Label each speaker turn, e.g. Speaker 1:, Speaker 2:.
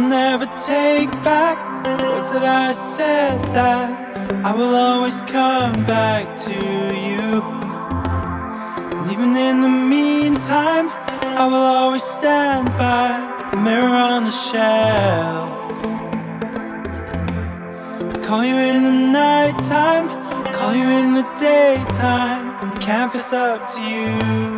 Speaker 1: never take back the words that I said, that I will always come back to you. And even in the meantime, I will always stand by the mirror on the shelf. Call you in the nighttime, call you in the daytime, can't face up to you.